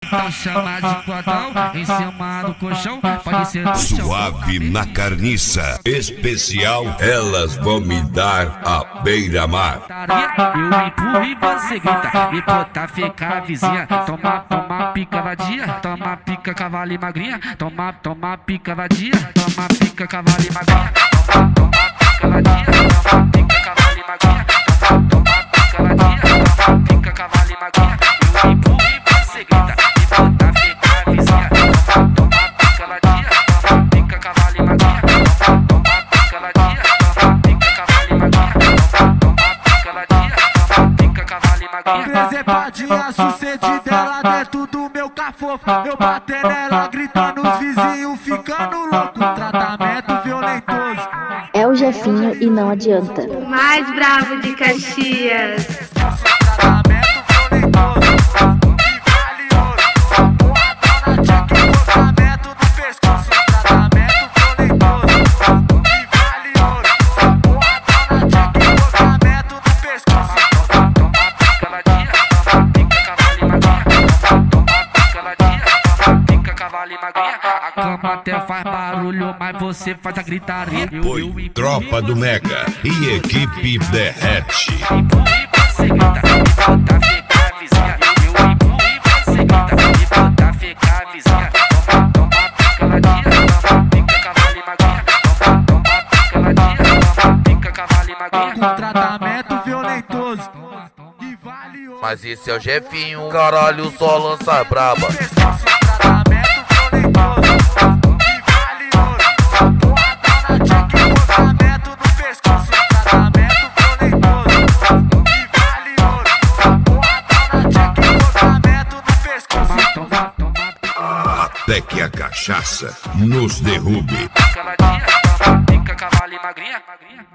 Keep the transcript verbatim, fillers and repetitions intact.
então chama de cordão. Em cima do colchão, pode ser do chão. Suave na carniça, especial, elas vão me dar a beira-mar. Eu empurro e você grita, e botar ficar vizinha. Toma, toma pica vadia, toma pica cavalo e magrinha. Toma, toma pica vadia, toma pica cavalo e magrinha. Toma, toma pica vadia, toma pica cavalo e magrinha. Toma, toma pica vadia, toma pica cavalo e magrinha. Eu empurro e você grita, e botar ficar vizinha. Toma, toma pica vadia, toma pica cavalo e magrinha. Toma, toma pica vadia, toma pica cavalo e magrinha. Toma, toma pica vadia, toma pica cavalo e magrinha. Presepadinha sucedida ela dentro do meu cafofo. Eu bater nela gritando os vizinhos ficando louco. Tratamento violentoso. É o Jefinho e não adianta. O mais bravo de Caxias. Tratamento violentoso. Que vale ouro. Porradona de equipamento no pescoço. Tratamento violentoso. Que vale ouro. Porradona de equipamento no pescoço. Toma, toma pica vadia, toma pica cavalo e magrinha. Toma, toma pica vadia, toma pica cavalo e magrinha. A cama até faz barulho, mas você faz a gritaria. Apoio Tropa do Mega e equipe derrete. Empurro e você grita, e botar ficar vizinha. Eu empurro e você grita, e botar ficar vizinha. Toma, toma pica vadia, toma pica cavalo e magrinha. Toma, toma pica vadia, toma pica cavalo e magrinha. Com tratamento violentoso. Que vale ouro. Mas esse é o Jefinho, caralho, só lança braba. Pescoço, tratamento violentoso. Que vale ouro. Porradona de equipamento no pescoço. Tratamento violentoso. Que vale ouro. Porradona de equipamento no pescoço. Toma, toma, Até que a cachaça nos derrube. pica vadia, toma pica cavalo e magrinha.